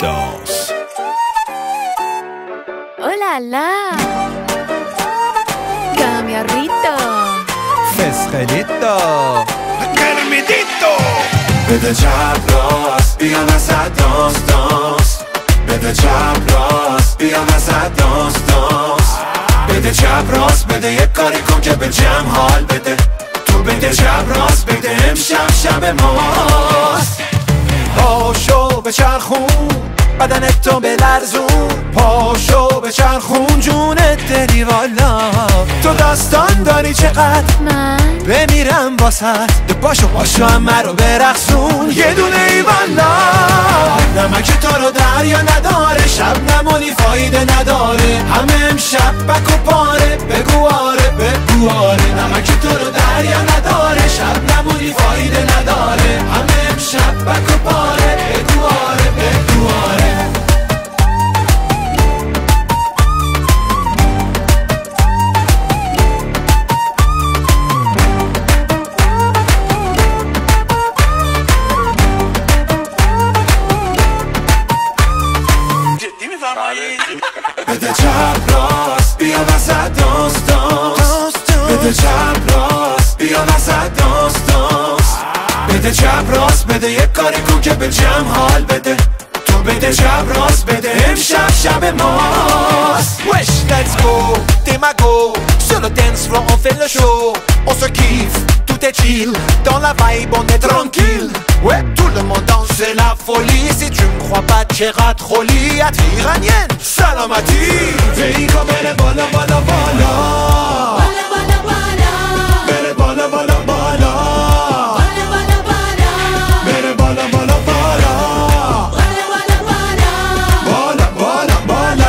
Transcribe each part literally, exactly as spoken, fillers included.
Santos. ¡Hola, la! ¡Camiarrito! فسخلیتو Carmidito. بده چپ راست بیا وسط دانس دانس بده چپ راست بیا وسط دانس دانس بده چپ راست بده یک کاری کن که به جمع حال بده تو بده چپ راست بده امشب شب ماست پاشو به چرخون بدنت تو بلرزون پاشو به چرخون جونت دری والا تو داستان داری چقدر من بمیرم واسد باشو باشو همه رو برقصون یه دونه ای والا نمک تو رو دریا نداره شب نمونی فایده نداره همه امشب بک و پاره بگو آره بگو آره نمک تو رو دریا نداره شب نمونی فایده نداره همه امشب بک و پاره بگو آره بگو آره بده چپ راست بیا وسط دانس دانس بده چپ راست بیا وسط دانس دانس بده چپ راست بده یک کاری کن که به جمع حال بده تو بده چپ راست بده امشب شب ماست Wesh let's go Démago Sur le dance floor on fait le show On se kiffe tout est chill Dans la vibe on est tranquille Ouais tout le monde danse c'est la folie Si tu me crois pas t'iras trop liat iranienne Salamati Veiko bere bola bola bola Bala, bala, bala. Bere bola bola bola Bala, bala, bala. Bere bola bola bola Bala, bala, bala. Bola bola bola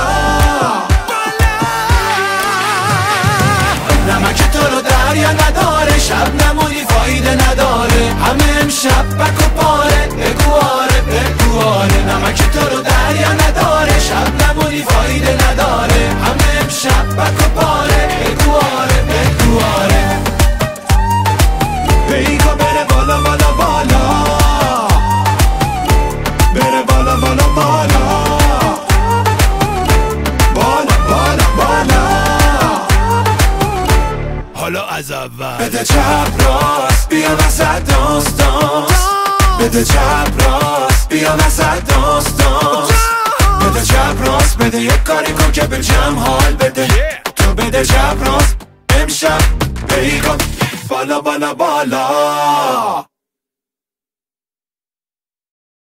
نمک تو رو دریا نداره شب نمونی فایده نداره همه امشب بک و پاره بگو آره بگو آره نمک تو رو دریا نداره شب نمونی فایده نداره همه امشب بک و پاره بگو آره بگو آره بیگا بره بالا بالا بالا بره بالا بالا بالا بالا بالا بالا حالا از اول بده چپ راست بیا وسط دانس دانس بده چپ راست بیا وسط دانس دانس بده چپ راست بده یک کاری کن که به جمع حال بده تو بده چپ راست امشب بیگا بالا بالا بالا